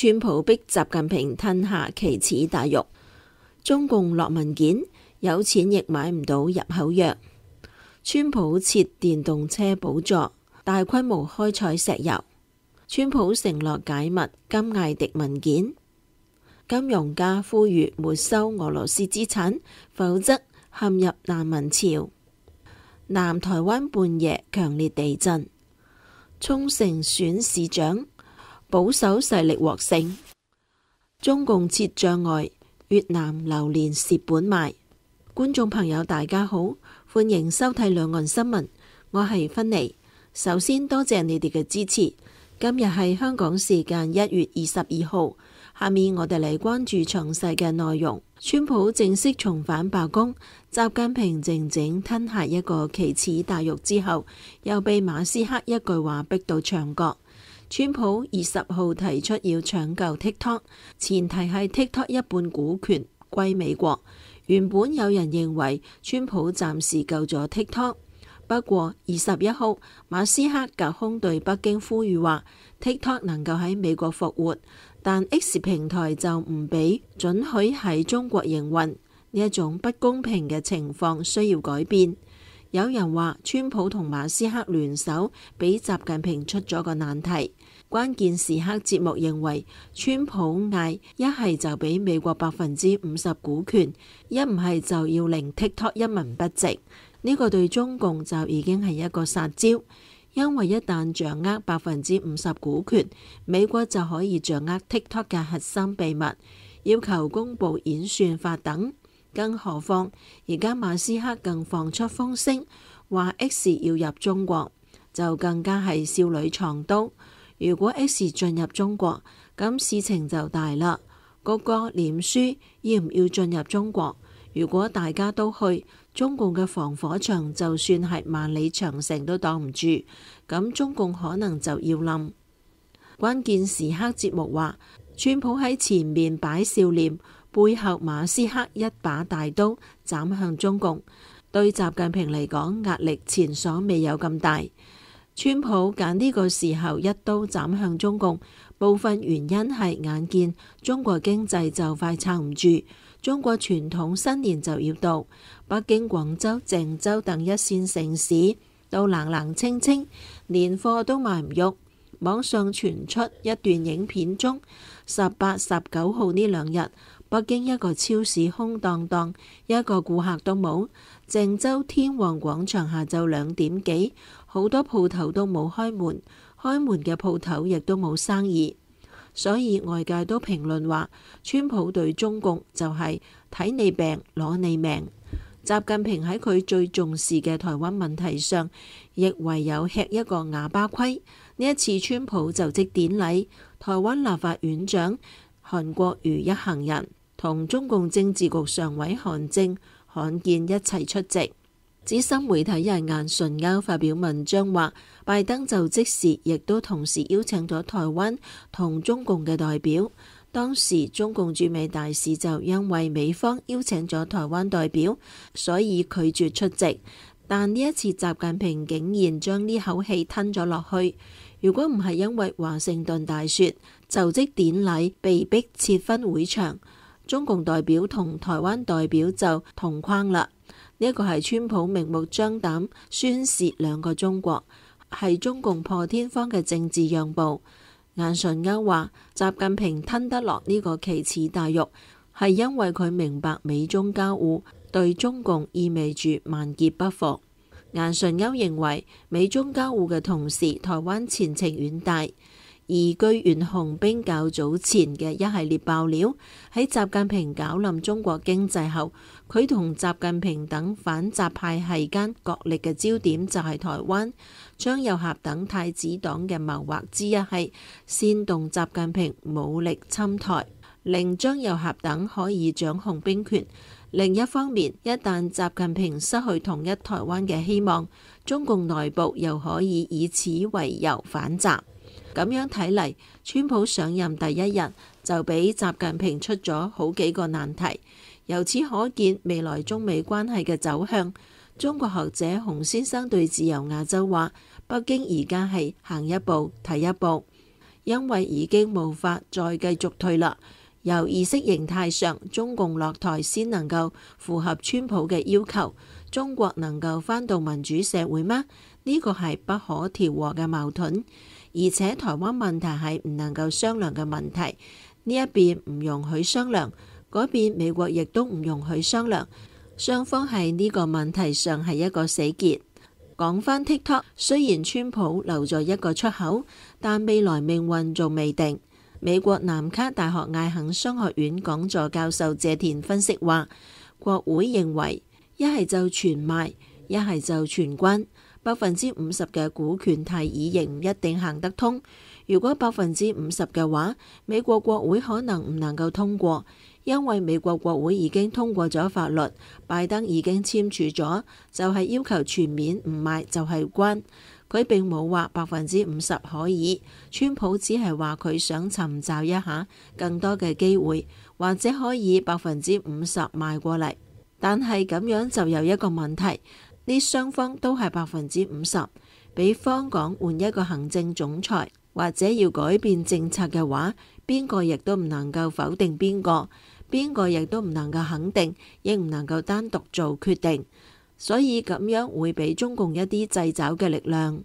川普逼習近平吞下奇恥大辱，中共落文件，有錢亦買唔到入口藥。川普設電動車補助，大規模開採石油。川普承諾解密金艾迪文件。金融家呼籲沒收俄羅斯資產，否則陷入難民潮。南台灣半夜強烈地震。沖繩選市長，保守勢力獲勝。中共設障礙，越南榴蓮蝕本賣。觀眾朋友大家好，歡迎收睇兩岸新聞，我係芬妮。首先多謝你哋嘅支持。今日係香港時間1月22號，下面我哋嚟關注詳細嘅內容。川普正式重返白宮，習近平靜靜吞下一個奇恥大辱之後，又被馬斯克一句話逼到牆角。川普20號提出要搶救 TikTok， 前提係 TikTok 一半股權歸美國。原本有人認為川普暫時救咗 TikTok。不過21號，馬斯克隔空對北京呼籲話 TikTok 能夠喺美國復活，但 X 平台就唔俾准許喺中國營運。呢一種不公平嘅情況需要改變。有人話川普同馬斯克聯手俾習近平出咗個難題。關鍵時刻節目認為川普嗌一係就俾美國50%股權，一唔係就要令 TikTok 一文不值。呢個對中共就已經係一個殺招，因為一旦掌握50%股權，美國就可以掌握 TikTok 嘅核心秘密，要求公佈演算法等。更何況而家馬斯克更放出風聲，話 X 要入中國，就更加係少女藏刀。如果 X 進入中國，咁事情就大啦。嗰個臉書要唔要進入中國？如果大家都去，中共嘅防火牆就算係萬里長城都擋唔住，咁中共可能就要冧。關鍵時刻節目話，川普喺前面擺笑臉，背後馬斯克一把大刀斬向中共，對習近平嚟講壓力前所未有咁大。川普揀呢個時候一刀斬向中共，部分原因係眼見中國經濟就快撐唔住，中國傳統新年就要到，北京、廣州、鄭州等一線城市都冷冷清清，年貨都賣唔喐。網上傳出一段影片中，18、19號呢兩日，北京一個超市空蕩蕩，一個顧客都冇。鄭州天王廣場下晝2點幾，好多鋪頭都冇開門，開門嘅鋪頭亦都冇生意。所以外界都評論話，川普對中共就係睇你病攞你命。習近平喺佢最重視嘅台灣問題上，亦唯有吃一個啞巴虧。呢一次川普就職典禮，台灣立法院長韓國瑜一行人同中共政治局常委韓正、罕見一齊出席。資深媒體人顏純鈎發表文章話，拜登就職時亦都同時邀請咗台灣同中共嘅代表。當時中共駐美大使就因為美方邀請咗台灣代表，所以拒絕出席。但呢一次習近平竟然將呢口氣吞咗落去。如果唔係因為華盛頓大選就職典禮被逼撤分會場，中共代表同台灣代表就同框啦。呢一個係川普明目張膽宣示兩個中國，係中共破天荒嘅政治讓步。顏純鈎話，習近平吞得落呢個奇恥大辱，係因為佢明白美中交惡對中共意味住萬劫不復。顏純鈎認為，美中交惡嘅同時，台灣前程遠大。而據袁弘彬較早前嘅一系列爆料，喺習近平搞冧中國經濟後，佢同習近平等反習派系間角力嘅焦點就係台灣。張又俠等太子黨嘅謀劃之一係煽動習近平武力侵台，令張又俠等可以掌控兵權。另一方面，一旦習近平失去統一台灣嘅希望，中共內部又可以以此為由反習。咁樣睇嚟，川普上任第一日就俾習近平出咗好幾個難題。由此可見未來中美關係嘅走向。中國學者洪先生對自由亞洲話，北京而家係行一步睇一步。 因為已經無法再繼續退啦。由意識形態上，中共落台先能夠符合川普嘅要求，中國能夠返到民主社會嗎？呢個係不可調和嘅矛盾，而且台灣問題係唔能夠商量嘅問題。呢一邊唔容許商量，嗰邊美國亦都唔容許商量，雙方喺呢個問題上係一個死結。講返 TikTok， 雖然川普留咗一個出口，但未來命運仲未定。美國南卡大學艾肯商學院講座教授謝田分析話，國會認為一係就全賣，一係就全關，50%嘅股權提議仍唔一定行得通。如果50%嘅話，美國國會可能唔能夠通過，因為美國國會已經通過咗法律，拜登已經簽署咗，就係要求全面唔賣就係關。佢並冇話50%可以，川普只係話佢想尋找一下更多嘅機會，或者可以50%賣過嚟。但係咁樣就有一個問題，呢雙方都係50%，比方講換一個行政總裁，或者要改變政策嘅話，邊個亦都唔能夠否定邊個，邊個亦都唔能夠肯定，亦唔能夠單獨做決定。所以咁樣會俾中共一啲掣肘嘅力量。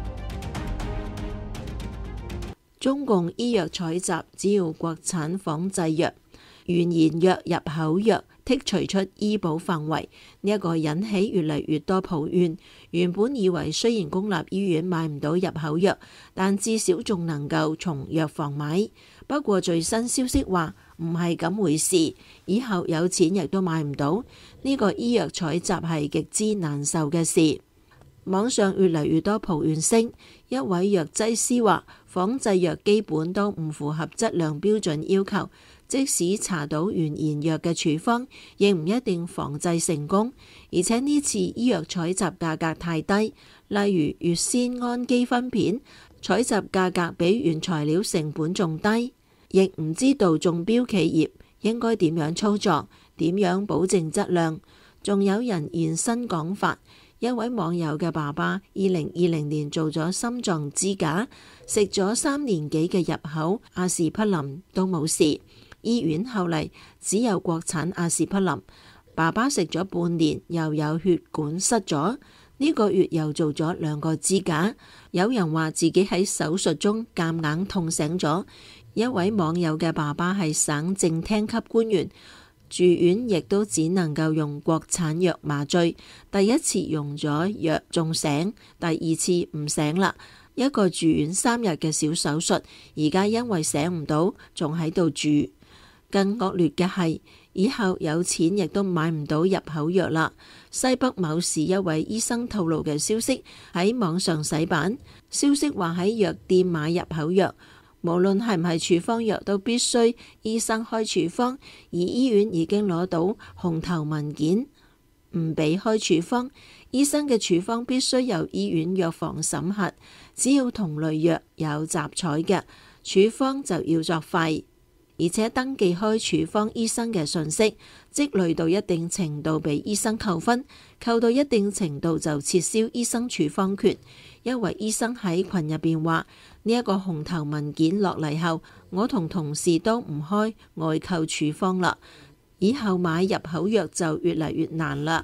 中共醫藥採集只要國產仿製藥，原研藥入口藥剔除出醫保範圍，呢一個引起越嚟越多抱怨。原本以為雖然公立醫院買唔到入口藥，但至少仲能夠從藥房買。不過最新消息話唔係咁回事，以後有錢亦都買唔到。呢個醫藥採集係極之難受嘅事。網上越嚟越多抱怨聲，一位藥劑師話仿製藥基本都唔符合質量標準要求，即使查到原研藥嘅處方，亦唔一定仿製成功。而且呢次醫藥採集價格太低，例如乙酰氨基酚片採集價格比原材料成本仲低，亦唔知道中標企業應該點樣操作，點樣保證質量。仲有人現身講法，一位網友嘅爸爸2020年做咗心臟支架，食咗3年幾嘅入口阿士匹林都冇事，醫院後嚟只有國產阿士匹林。爸爸食咗半年又有血管塞咗，呢個月又做咗2個支架。有人話自己喺手術中夾硬痛醒咗。一位網友嘅爸爸係省正廳級官員，住院亦都只能夠用國產藥麻醉，第一次用咗藥仲醒，第二次唔醒啦。一個住院3日嘅小手術，而家因為醒唔到，仲喺度住。更惡劣嘅係，以後有錢亦都買唔到入口藥啦。西北某市一位醫生透露嘅消息喺網上洗版，消息話喺藥店買入口藥，無論係唔係處方藥，都必須醫生開處方，而醫院已經攞到紅頭文件，唔俾開處方。醫生嘅處方必須由醫院藥房審核，只要同類藥有雜彩嘅處方就要作廢，而且登記開處方醫生嘅信息，積累到一定程度俾醫生扣分，扣到一定程度就撤銷醫生處方權。一位醫生喺群入邊話：呢一個紅頭文件落嚟後，我同同事都唔開外購處方啦，以後買入口藥就越嚟越難啦。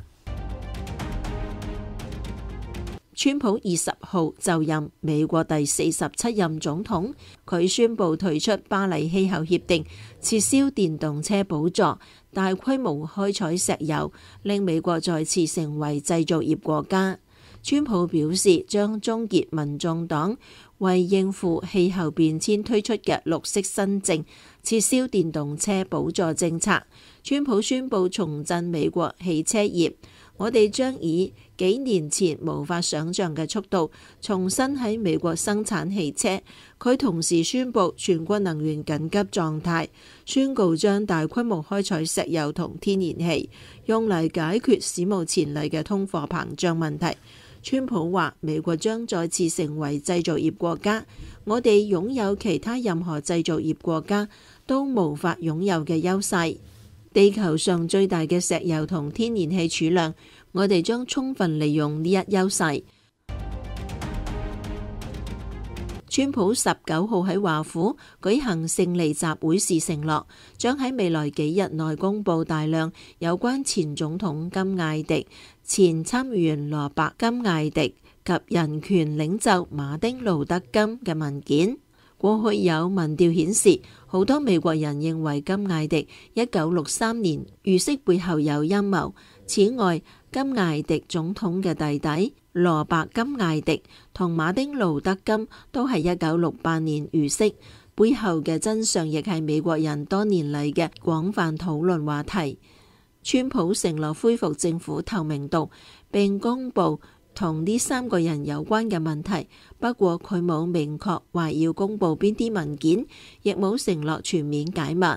川普20號就任美國第47任總統，佢宣布退出巴黎氣候協定，撤銷電動車補助，大規模開採石油，令美國再次成為製造業國家。川普表示將終結民眾黨為應付氣候變遷推出嘅綠色新政，撤銷電動車補助政策。川普宣布重振美國汽車業，我哋將以幾年前無法想象嘅速度重新喺美國生產汽車。佢同時宣布全國能源緊急狀態，宣告將大規模開採石油同天然氣，用嚟解決史無前例嘅通貨膨脹問題。川普話：美國將再次成為製造業國家，我哋擁有其他任何製造業國家都無法擁有嘅優勢。地球上最大嘅石油同天然氣儲量，我哋將充分利用呢一優勢。 川普19號喺華府舉行勝利集會時承諾，將喺未來幾日內公布大量有關前總統甘迺迪、前參議員羅伯·甘迺迪及人權領袖馬丁·路德·金嘅文件。過去有民調顯示，好多美國人認為甘迺迪1963年遇刺背後有陰謀。此外，甘迺迪總統嘅弟弟羅伯·甘迺迪同馬丁·路德·金都係1968年遇刺，背後嘅真相亦係美國人多年嚟嘅廣泛討論話題。川普承諾恢復政府透明度，並公布同呢3個人有關嘅問題，不過佢冇明確話要公布邊啲文件，亦冇承諾全面解密。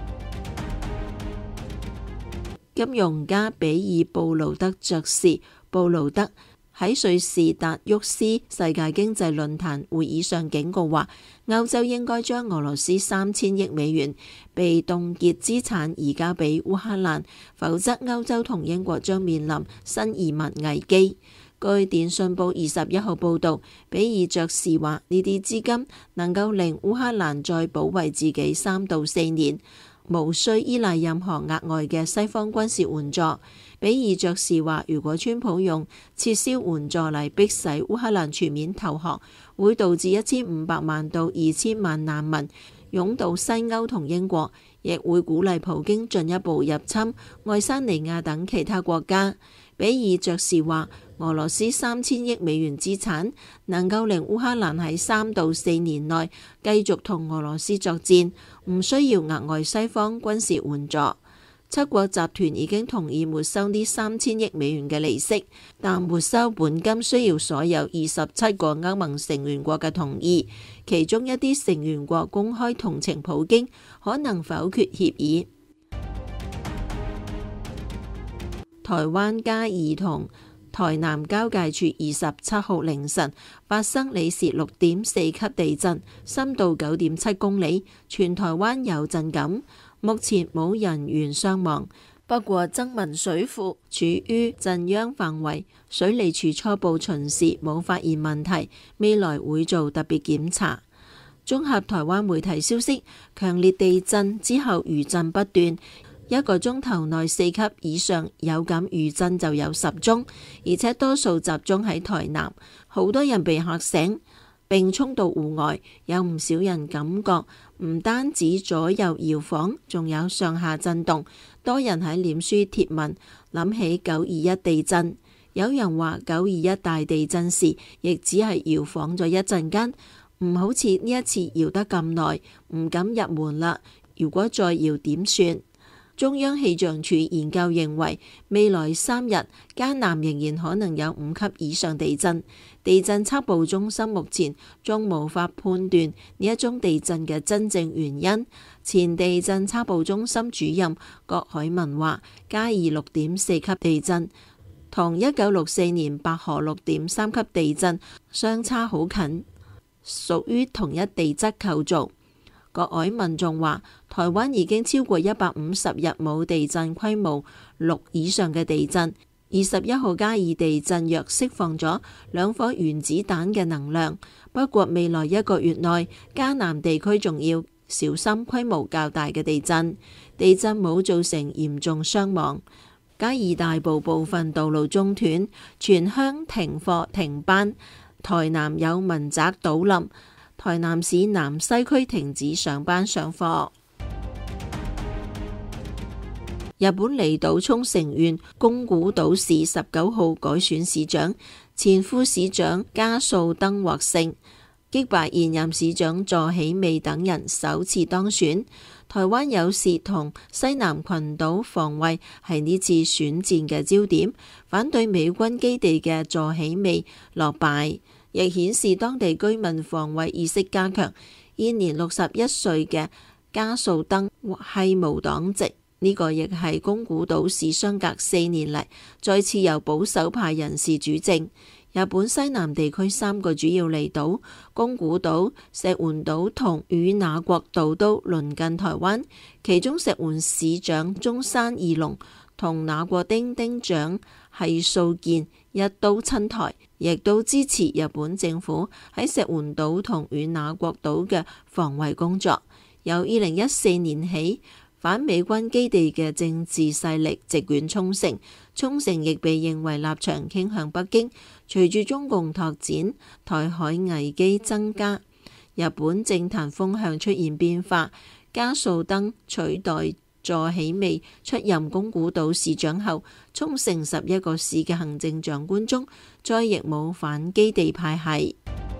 金融家比爾布魯德爵士布魯德喺瑞士達沃斯世界經濟論壇會議上警告話，歐洲應該將俄羅斯3000億美元被凍結資產移交俾烏克蘭，否則歐洲同英國將面臨新移民危機。據電訊報21號報導，比爾爵士話呢啲資金能夠令烏克蘭再保衛自己3到4年，無需依賴任何額外嘅西方軍事援助。比爾爵士話，如果川普用撤銷援助嚟迫使烏克蘭全面投降，會導致1500萬到2000萬難民湧到西歐同英國，亦會鼓勵普京進一步入侵愛沙尼亞等其他國家。比爾爵士話，俄羅斯3000億美元資產能夠令烏克蘭喺3到4年內繼續同俄羅斯作戰，唔需要額外西方軍事援助。7國集團已經同意沒收呢3000億美元嘅利息，但沒收本金需要所有27個歐盟成員國嘅同意，其中一啲成員國公開同情普京，可能否決協議。台灣嘉義同台南交界處27號凌晨發生里氏6.4級地震，深度9.7公里，全台灣有震感。目前冇人員傷亡，不過曾文水庫處於震央範圍，水利署初步巡視冇發現問題，未來會做特別檢查。綜合台灣媒體消息，強烈地震之後餘震不斷，1個鐘頭內4級以上有感餘震就有10宗，而且多數集中喺台南，好多人被嚇醒並衝到戶外，有唔少人感覺唔單止左右搖晃，仲有上下震動。多人喺臉書貼文諗起921地震，有人話921大地震時亦只係搖晃咗一陣間，唔好似呢一次搖得咁耐，唔敢入門啦。如果再搖點算？中央氣象署研究認為，未來3日嘉南仍然可能有5級以上地震。地震測報中心目前仲無法判斷呢一宗地震嘅真正原因。前地震測報中心主任郭海文話，嘉義6.4級地震同1964年白河6.3級地震相差好近，屬於同一地質構造。郭海文仲話，台灣已經超過150日冇地震規模6以上嘅地震。21號嘉義地震約釋放咗2顆原子彈嘅能量，不過未來1個月內，嘉南地區仲要小心規模較大嘅地震。地震冇造成嚴重傷亡。嘉義大部分道路中斷，全鄉停課停班。台南有民宅倒冧。台南市南西區停止上班上課。日本離島沖繩縣宮古島市19號改選市長，前副市長加素登獲勝，擊敗現任市長佐喜美等人首次當選。台灣有事同西南群島防衛係呢次選戰嘅焦點，反對美軍基地嘅佐喜美落敗，亦顯示當地居民防衛意識加強。現年61歲嘅加素登係無黨籍，呢個亦係宮古島市相隔4年嚟再次由保守派人士主政。日本西南地區3個主要離島宮古島、石垣島同與那國島都鄰近台灣，其中石垣市長中山義隆同那國町町長係素健一刀親台。 亦都支持日本政府喺石垣島同與那國島嘅防衛工作。由2014年起，反美軍基地嘅政治勢力席捲沖繩，沖繩亦被認為立場傾向北京。隨住中共拓展，台海危機增加，日本政壇風向出現變化。加素登取代佐喜美出任宮古島市長後，沖繩11個市嘅行政長官中，再亦冇反基地派系。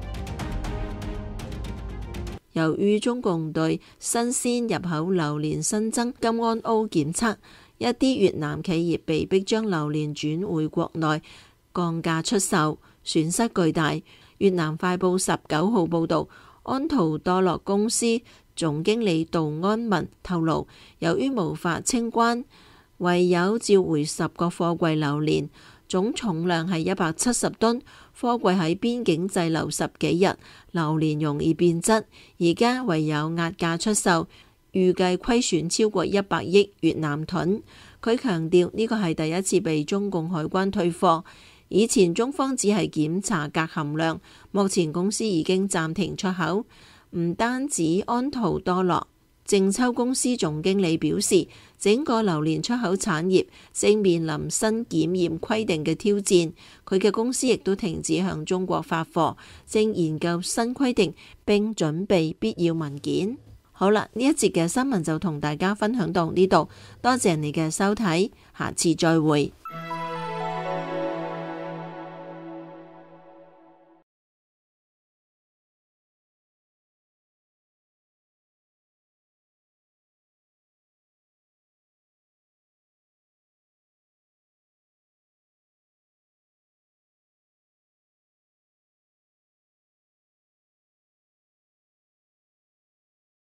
由於中共對新鮮入口榴蓮新增金胺歐檢測，一啲越南企業被迫將榴蓮轉回國內降價出售，損失巨大。越南快報19號報導，安圖多樂公司總經理杜安文透露，由於無法清關，唯有召回10個貨櫃榴蓮，總重量係170噸，貨櫃喺邊境滯留10幾日，榴蓮容易變質，而家唯有壓價出售，預計虧損超過100億越南盾。佢強調呢個係第一次被中共海關退貨，以前中方只係檢查鎘含量，目前公司已經暫停出口。唔單止安圖多樂，正秋公司總經理表示，整個榴蓮出口產業正面臨新檢驗規定嘅挑戰。佢嘅公司亦都停止向中國發貨，正研究新規定並準備必要文件。好啦，呢一節嘅新聞就同大家分享到呢度，多謝你嘅收睇，下次再會。